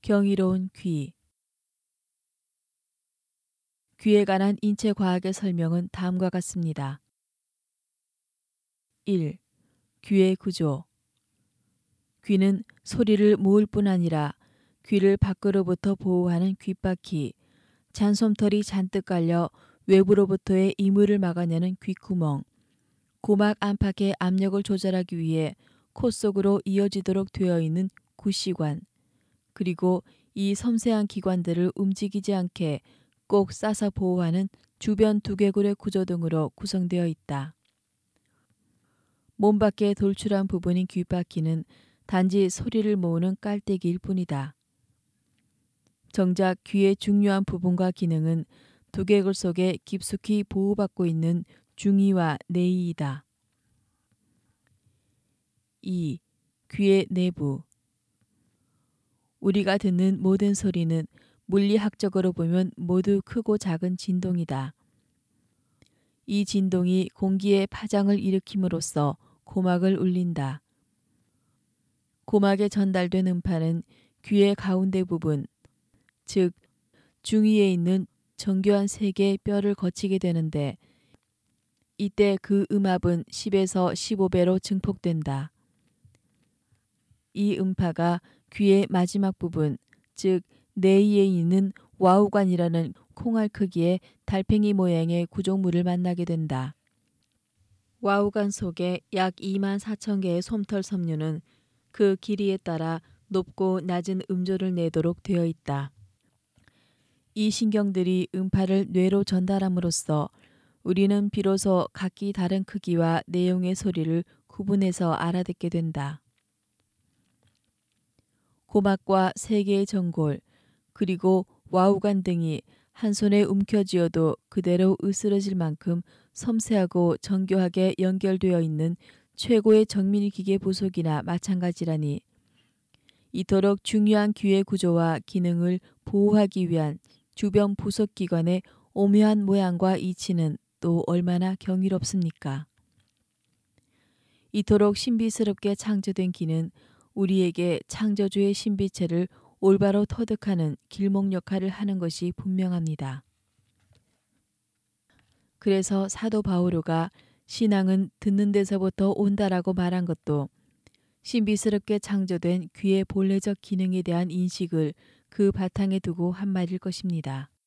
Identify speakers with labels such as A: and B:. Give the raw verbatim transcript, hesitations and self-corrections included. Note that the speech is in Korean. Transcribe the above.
A: 경이로운 귀. 귀에 관한 인체 과학의 설명은 다음과 같습니다. 일. 귀의 구조. 귀는 소리를 모을 뿐 아니라 귀를 밖으로부터 보호하는 귓바퀴, 잔솜털이 잔뜩 깔려 외부로부터의 이물을 막아내는 귓구멍, 고막 안팎의 압력을 조절하기 위해 코 속으로 이어지도록 되어 있는 구시관, 그리고 이 섬세한 기관들을 움직이지 않게 꼭 싸서 보호하는 주변 두개골의 구조 등으로 구성되어 있다. 몸 밖에 돌출한 부분인 귓바퀴는 단지 소리를 모으는 깔때기일 뿐이다. 정작 귀의 중요한 부분과 기능은 두개골 속에 깊숙이 보호받고 있는 중이와 내이이다. 이. 귀의 내부. 우리가 듣는 모든 소리는 물리학적으로 보면 모두 크고 작은 진동이다. 이 진동이 공기의 파장을 일으킴으로써 고막을 울린다. 고막에 전달된 음파는 귀의 가운데 부분, 즉 중위에 있는 정교한 세 개의 뼈를 거치게 되는데 이때 그 음압은 십에서 십오 배로 증폭된다. 이 음파가 귀의 마지막 부분, 즉 내이에 있는 와우관이라는 콩알 크기의 달팽이 모양의 구조물을 만나게 된다. 와우관 속에 약 이만 사천 개의 솜털 섬유는 그 길이에 따라 높고 낮은 음조를 내도록 되어 있다. 이 신경들이 음파를 뇌로 전달함으로써 우리는 비로소 각기 다른 크기와 내용의 소리를 구분해서 알아듣게 된다. 고막과 세 개의 전골, 그리고 와우관 등이 한 손에 움켜쥐어도 그대로 으스러질 만큼 섬세하고 정교하게 연결되어 있는 최고의 정밀 기계 부속이나 마찬가지라니, 이토록 중요한 귀의 구조와 기능을 보호하기 위한 주변 부속기관의 오묘한 모양과 이치는 또 얼마나 경이롭습니까? 이토록 신비스럽게 창조된 귀는 우리에게 창조주의 신비체를 올바로 터득하는 길목 역할을 하는 것이 분명합니다. 그래서 사도 바오로가 신앙은 듣는 데서부터 온다라고 말한 것도 신비스럽게 창조된 귀의 본래적 기능에 대한 인식을 그 바탕에 두고 한 말일 것입니다.